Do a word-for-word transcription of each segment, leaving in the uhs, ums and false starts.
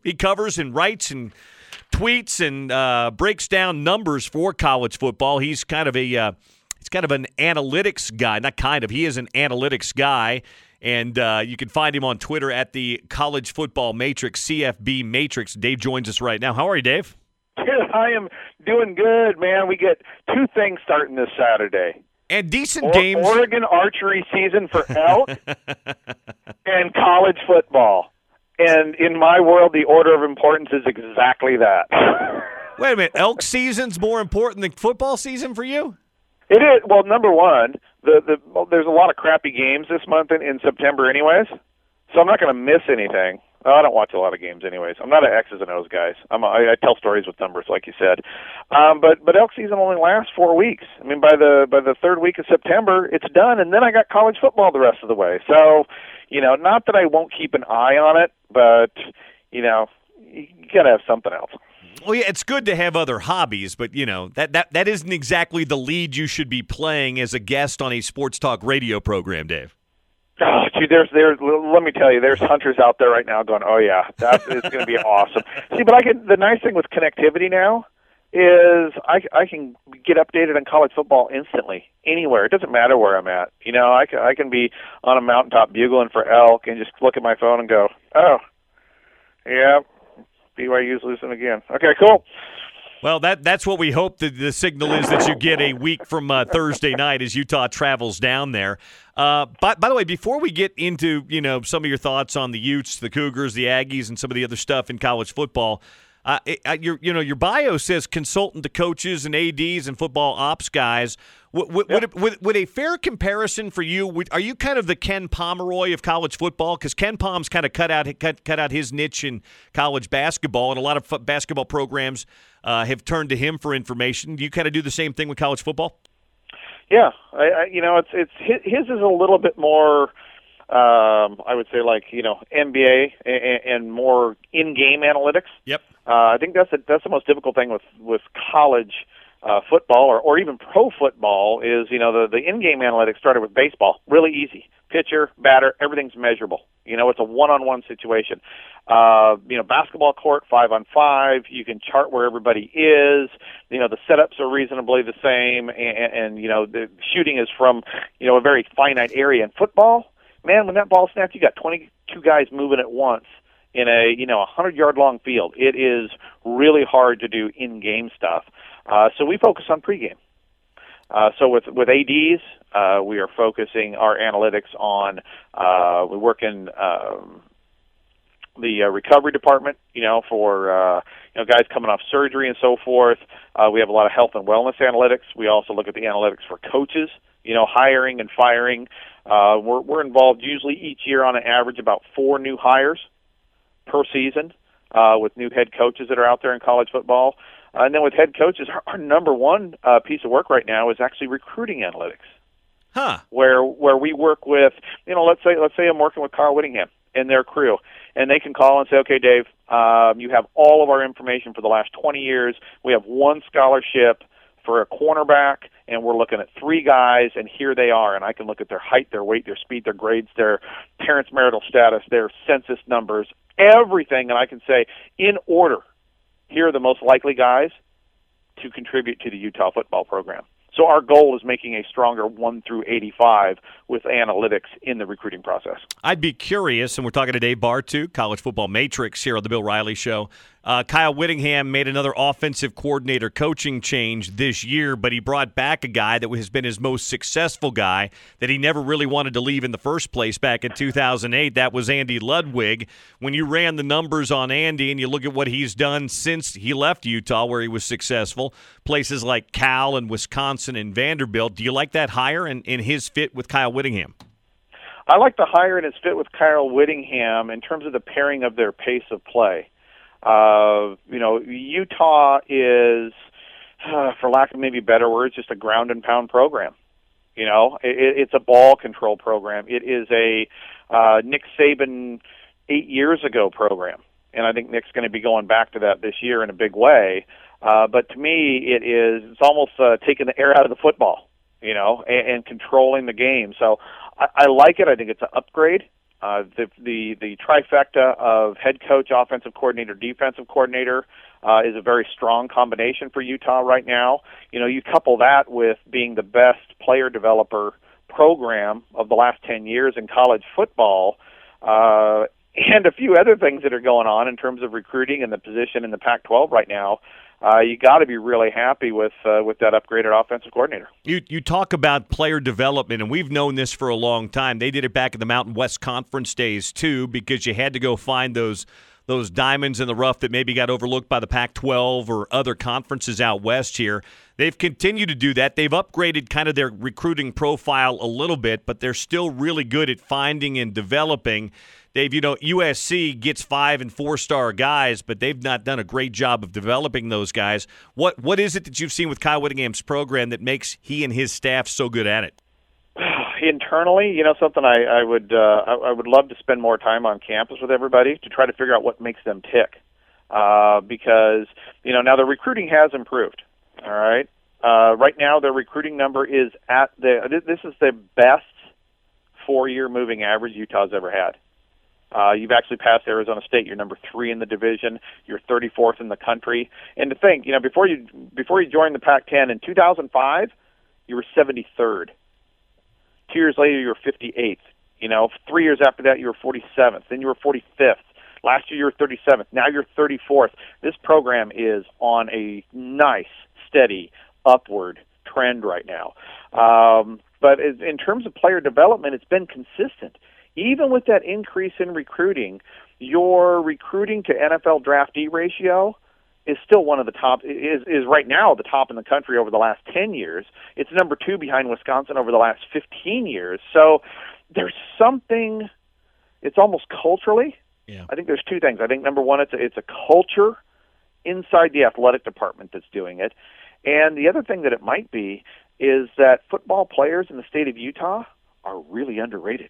He covers and writes and tweets and uh, breaks down numbers for college football. He's kind of a uh, he's kind of an analytics guy. Not kind of. He is an analytics guy. And uh, you can find him on Twitter at the College Football Matrix, C F B Matrix. Dave joins us right now. How are you, Dave? I am doing good, man. We get two things starting this Saturday. And decent or- games. Oregon archery season for elk and college football. And in my world, the order of importance is exactly that. Wait a minute. Elk season's more important than football season for you? It is. Well, number one, the, the well, there's a lot of crappy games this month in, in September anyways, so I'm not going to miss anything. Oh, I don't watch a lot of games anyways. I'm not an X's and O's guy. I'm a, I, I tell stories with numbers, like you said. Um, but but elk season only lasts four weeks. I mean, by the by the third week of September, it's done, and then I got college football the rest of the way. So, you know, not that I won't keep an eye on it, but you know, you got to have something else. Well, yeah, it's good to have other hobbies, but, you know, that, that, that isn't exactly the lead you should be playing as a guest on a sports talk radio program, Dave. Oh, gee, there's, there's, let me tell you, there's hunters out there right now going, oh, yeah, that is going to be awesome. See, but I can, the nice thing with connectivity now is I, I can get updated on college football instantly, anywhere. It doesn't matter where I'm at. You know, I can, I can be on a mountaintop bugling for elk and just look at my phone and go, oh, yeah, B Y U's losing again. Okay, cool. Well, that that's what we hope that the signal is that you get a week from uh, Thursday night as Utah travels down there. Uh, by, by the way, before we get into, you know, some of your thoughts on the Utes, the Cougars, the Aggies, and some of the other stuff in college football, uh, it, uh, your you know your bio says consultant to coaches and A Ds and football ops guys. Would, would, Yep. would, it, would, would a fair comparison for you? Would, are you kind of the Ken Pomeroy of college football? Because Ken Pom's kind of cut out cut, cut out his niche in college basketball, and a lot of f- basketball programs uh, have turned to him for information. Do you kind of do the same thing with college football? Yeah, I, I, you know, it's it's his, his is a little bit more. Um, I would say like you know N B A and, and more in-game analytics. Yep. Uh, I think that's a, that's the most difficult thing with with college uh, football or, or even pro football is you know the the in-game analytics started with baseball. Really easy. Pitcher, batter, everything's measurable. You know, it's a one-on-one situation. Uh, you know, basketball court, five on five. You can chart where everybody is. You know, the setups are reasonably the same, and, and you know, the shooting is from you know a very finite area. In football, man, when that ball snaps, you got twenty-two guys moving at once in a you know a hundred-yard long field. It is really hard to do in-game stuff. Uh, so we focus on pregame. Uh, so with with A Ds, uh, we are focusing our analytics on uh, we work in um, the uh, recovery department. You know, for uh, you know guys coming off surgery and so forth. Uh, we have a lot of health and wellness analytics. We also look at the analytics for coaches. You know, hiring and firing. Uh, we're we're involved usually each year on an average about four new hires per season uh, with new head coaches that are out there in college football. Uh, and then with head coaches, our, our number one uh, piece of work right now is actually recruiting analytics. Huh. Where where we work with, you know, let's say let's say I'm working with Carl Whittingham and their crew, and they can call and say, okay, Dave, um, you have all of our information for the last twenty years. We have one scholarship for a cornerback, and we're looking at three guys, and here they are. And I can look at their height, their weight, their speed, their grades, their parents' marital status, their census numbers, everything, and I can say, in order, here are the most likely guys to contribute to the Utah football program. So our goal is making a stronger one through eighty-five with analytics in the recruiting process. I'd be curious, and we're talking to Dave Bartoo, College Football Matrix here on the Bill Riley Show. Uh, Kyle Whittingham made another offensive coordinator coaching change this year, but he brought back a guy that has been his most successful guy that he never really wanted to leave in the first place back in two thousand eight. That was Andy Ludwig. When you ran the numbers on Andy and you look at what he's done since he left Utah where he was successful, places like Cal and Wisconsin and Vanderbilt, do you like that hire and, and his fit with Kyle Whittingham? I like the hire and his fit with Kyle Whittingham in terms of the pairing of their pace of play. Uh, you know, Utah is, uh, for lack of maybe better words, just a ground and pound program. You know, it, it's a ball control program. It is a uh, Nick Saban eight years ago program, and I think Nick's going to be going back to that this year in a big way. Uh, but to me, it is it's almost uh, taking the air out of the football, you know, and, and controlling the game. So I, I like it. I think it's an upgrade. Uh, Uh, the, the the trifecta of head coach, offensive coordinator, defensive coordinator uh, is a very strong combination for Utah right now. You know, you couple that with being the best player developer program of the last ten years in college football, uh, and a few other things that are going on in terms of recruiting and the position in the Pac twelve right now. Uh, you got to be really happy with uh, with that upgraded offensive coordinator. You you talk about player development, and we've known this for a long time. They did it back in the Mountain West Conference days too, because you had to go find those those diamonds in the rough that maybe got overlooked by the Pac twelve or other conferences out west here. They've continued to do that. They've upgraded kind of their recruiting profile a little bit, but they're still really good at finding and developing. Dave, you know, U S C gets five and four-star guys, but they've not done a great job of developing those guys. What What is it that you've seen with Kyle Whittingham's program that makes he and his staff so good at it? Internally, you know, something I, I would uh, I, I would love to spend more time on campus with everybody to try to figure out what makes them tick. Uh, because, you know, now the recruiting has improved, all right? Uh, right now their recruiting number is at the – this is the best four-year moving average Utah's ever had. Uh, you've actually passed Arizona State. You're number three in the division. You're thirty-fourth in the country. And to think, you know, before you before you joined the Pac ten in two thousand five, you were seventy-third. Two years later, you were fifty-eighth. You know, three years after that, you were forty-seventh. Then you were forty-fifth. Last year, you were thirty-seventh. Now you're thirty-fourth. This program is on a nice, steady, upward trend right now. Um, but in terms of player development, it's been consistent. Even with that increase in recruiting, your recruiting to N F L draftee ratio is still one of the top, is, is right now the top in the country over the last ten years. It's number two behind Wisconsin over the last fifteen years. So there's something, it's almost culturally. Yeah. I think there's two things. I think, number one, it's a, it's a culture inside the athletic department that's doing it. And the other thing that it might be is that football players in the state of Utah are really underrated.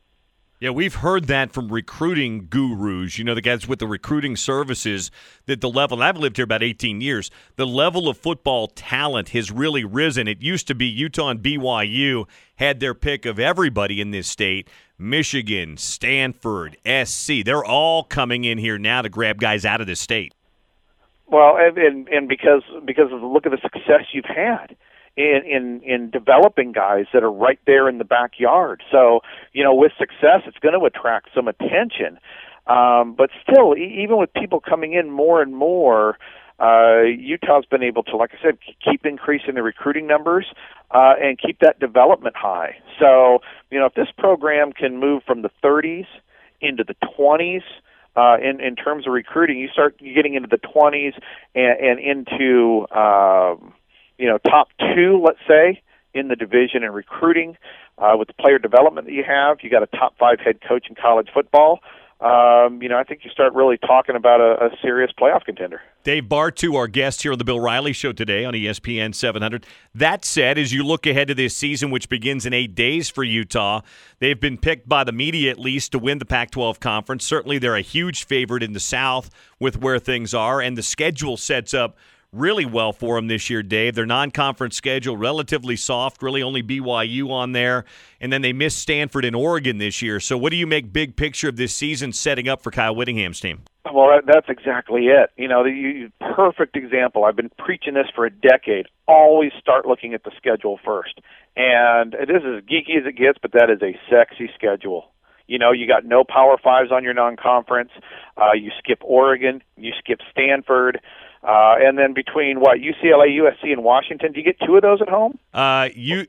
Yeah, we've heard that from recruiting gurus, you know, the guys with the recruiting services, that the level, and I've lived here about eighteen years, the level of football talent has really risen. It used to be Utah and B Y U had their pick of everybody in this state. Michigan, Stanford, S C, they're all coming in here now to grab guys out of this state. Well, and, and, and because because of the look of the success you've had in, in in developing guys that are right there in the backyard. So, you know, with success, it's going to attract some attention. Um, but still, e- even with people coming in more and more, uh, Utah's been able to, like I said, keep increasing the recruiting numbers uh, and keep that development high. So, you know, if this program can move from the thirties into the twenties, Uh, in, in terms of recruiting, you start getting into the twenties and, and into, um, you know, top two, let's say, in the division in recruiting. Uh, with the player development that you have, you got a top five head coach in college football. Um, you know, I think you start really talking about a, a serious playoff contender. Dave Bartoo, our guest here on the Bill Riley Show today on E S P N seven hundred. That said, as you look ahead to this season, which begins in eight days for Utah, they've been picked by the media at least to win the Pac twelve conference. Certainly they're a huge favorite in the South with where things are, and the schedule sets up really well for them this year, Dave. Their non-conference schedule, relatively soft, really only B Y U on there, and then they missed Stanford and Oregon this year. So what do you make big picture of this season setting up for Kyle Whittingham's team? Well, that, that's exactly it. You know, the you, perfect example. I've been preaching this for a decade. Always start looking at the schedule first. And it is as geeky as it gets, but that is a sexy schedule. You know, you got no Power Fives on your non-conference. Uh, you skip Oregon. You skip Stanford. Uh, and then between, what, U C L A, U S C, and Washington, do you get two of those at home? Uh, U-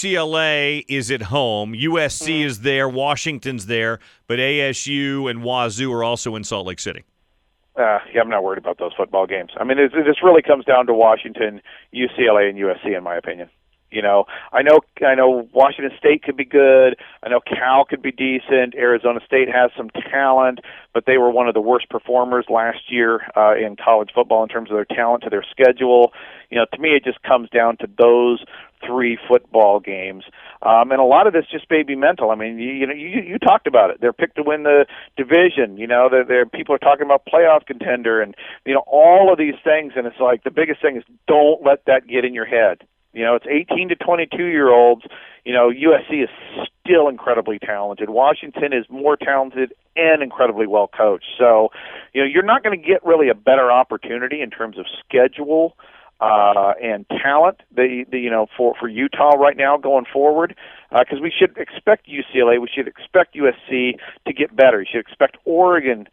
UCLA is at home. U S C mm-hmm. is there. Washington's there. But A S U and Wazoo are also in Salt Lake City. Uh, yeah, I'm not worried about those football games. I mean, it, it just really comes down to Washington, U C L A, and U S C, in my opinion. You know, I know, I know Washington State could be good. I know Cal could be decent. Arizona State has some talent, but they were one of the worst performers last year uh, in college football in terms of their talent to their schedule. You know, to me, it just comes down to those three football games, um, and a lot of this just may be mental. I mean, you, you know, you, you talked about it. They're picked to win the division. You know, they're, they're, people are talking about playoff contender, and you know, all of these things. And it's like the biggest thing is don't let that get in your head. You know, it's eighteen to twenty-two year olds. You know, U S C is still incredibly talented. Washington is more talented and incredibly well coached. So, you know, you're not going to get really a better opportunity in terms of schedule uh, and talent, the, the, you know, for, for Utah right now going forward, because uh, we should expect U C L A, we should expect U S C to get better. You should expect Oregon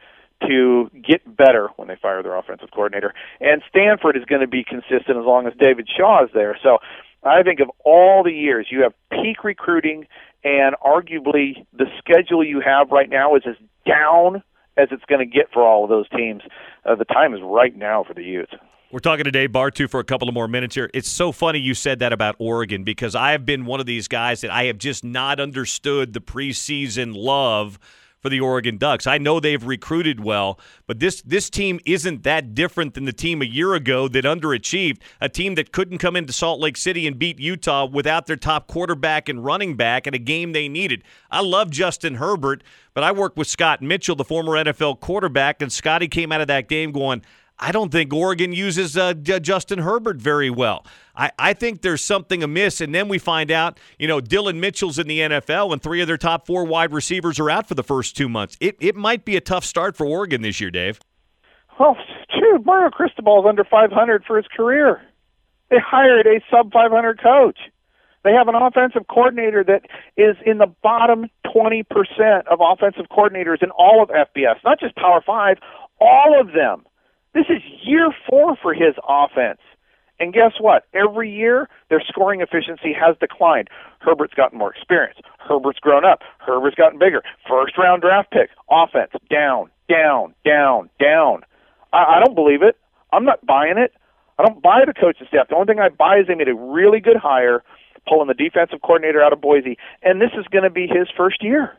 to get better when they fire their offensive coordinator. And Stanford is going to be consistent as long as David Shaw is there. So I think of all the years, you have peak recruiting, and arguably the schedule you have right now is as down as it's going to get for all of those teams. Uh, the time is right now for the Utes. We're talking to Dave Bartoo for a couple of more minutes here. It's so funny you said that about Oregon, because I have been one of these guys that I have just not understood the preseason love for the Oregon Ducks. I know they've recruited well, but this this team isn't that different than the team a year ago that underachieved, a team that couldn't come into Salt Lake City and beat Utah without their top quarterback and running back in a game they needed. I love Justin Herbert, but I worked with Scott Mitchell, the former N F L quarterback, and Scotty came out of that game going, I don't think Oregon uses uh, Justin Herbert very well. I, I think there's something amiss, and then we find out, you know, Dylan Mitchell's in the N F L, and three of their top four wide receivers are out for the first two months. It it might be a tough start for Oregon this year, Dave. Well, dude, Mario Cristobal's under five hundred for his career. They hired a sub five hundred coach. They have an offensive coordinator that is in the bottom twenty percent of offensive coordinators in all of F B S, not just Power Five, all of them. This is year four for his offense. And guess what? Every year, their scoring efficiency has declined. Herbert's gotten more experience. Herbert's grown up. Herbert's gotten bigger. First-round draft pick. Offense, down, down, down, down. I, I don't believe it. I'm not buying it. I don't buy the coaching staff. The only thing I buy is they made a really good hire, pulling the defensive coordinator out of Boise, and this is going to be his first year.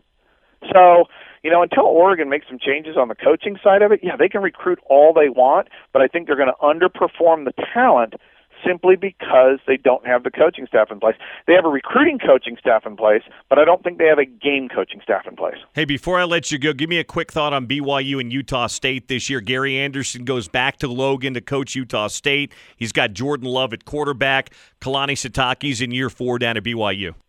So, you know, until Oregon makes some changes on the coaching side of it, yeah, they can recruit all they want, but I think they're going to underperform the talent simply because they don't have the coaching staff in place. They have a recruiting coaching staff in place, but I don't think they have a game coaching staff in place. Hey, before I let you go, give me a quick thought on B Y U and Utah State this year. Gary Anderson goes back to Logan to coach Utah State. He's got Jordan Love at quarterback. Kalani Sitake's in year four down at B Y U.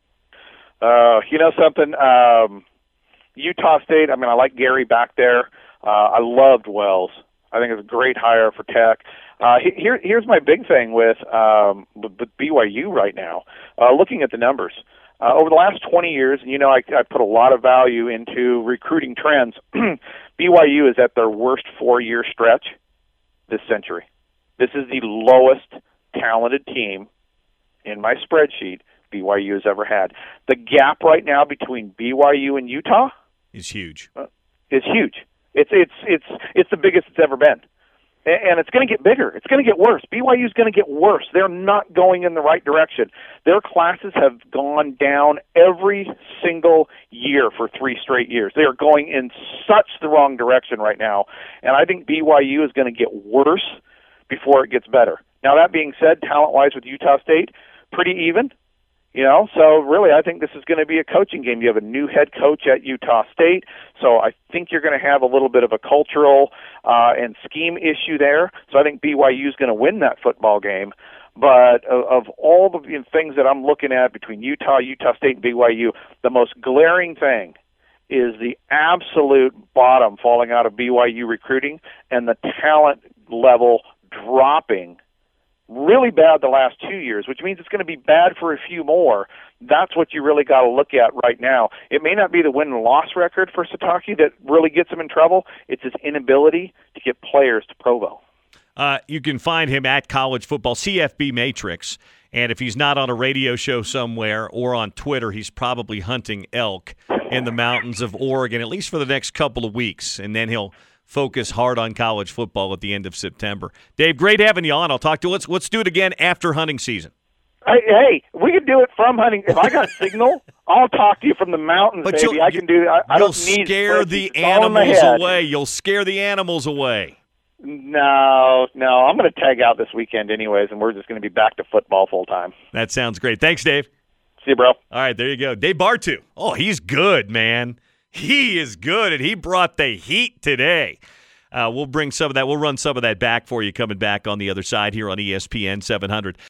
Uh, you know something? Um, Utah State, I mean, I like Gary back there. Uh, I loved Wells. I think it's a great hire for Tech. Uh, here, here's my big thing with, um, with, with B Y U right now. Uh, looking at the numbers, uh, over the last twenty years, and you know I, I put a lot of value into recruiting trends. B Y U is at their worst four-year stretch this century. This is the lowest talented team in my spreadsheet B Y U has ever had. The gap right now between B Y U and Utah is huge. Uh, is huge. It's it's it's it's the biggest it's ever been, and it's going to get bigger. It's going to get worse. B Y U is going to get worse. They're not going in the right direction. Their classes have gone down every single year for three straight years. They are going in such the wrong direction right now, and I think B Y U is going to get worse before it gets better. Now, that being said, talent-wise with Utah State, pretty even. You know, so really I think this is going to be a coaching game. You have a new head coach at Utah State, so I think you're going to have a little bit of a cultural uh, and scheme issue there. So I think B Y U is going to win that football game. But of, of all the things that I'm looking at between Utah, Utah State, and B Y U, the most glaring thing is the absolute bottom falling out of B Y U recruiting and the talent level dropping really bad the last two years, which means it's going to be bad for a few more. That's what you really got to look at right now. It may not be the win and loss record for Sitake that really gets him in trouble. It's his inability to get players to Provo. Uh, you can find him at College Football, C F B Matrix. And if he's not on a radio show somewhere or on Twitter, he's probably hunting elk in the mountains of Oregon, at least for the next couple of weeks. And then he'll focus hard on college football at the end of September. Dave, great having you on. I'll talk to you. Let's, let's do it again after hunting season. Hey, hey, we can do it from hunting. If I got signal, I'll talk to you from the mountains, but baby. I can do I, I don't need scare the animals away. You'll scare the animals away. No, no. I'm going to tag out this weekend anyways, and we're just going to be back to football full time. That sounds great. Thanks, Dave. See you, bro. All right, there you go. Dave Bartoo. Oh, he's good, man. He is good, and he brought the heat today. Uh, we'll bring some of that. We'll run some of that back for you coming back on the other side here on E S P N seven hundred.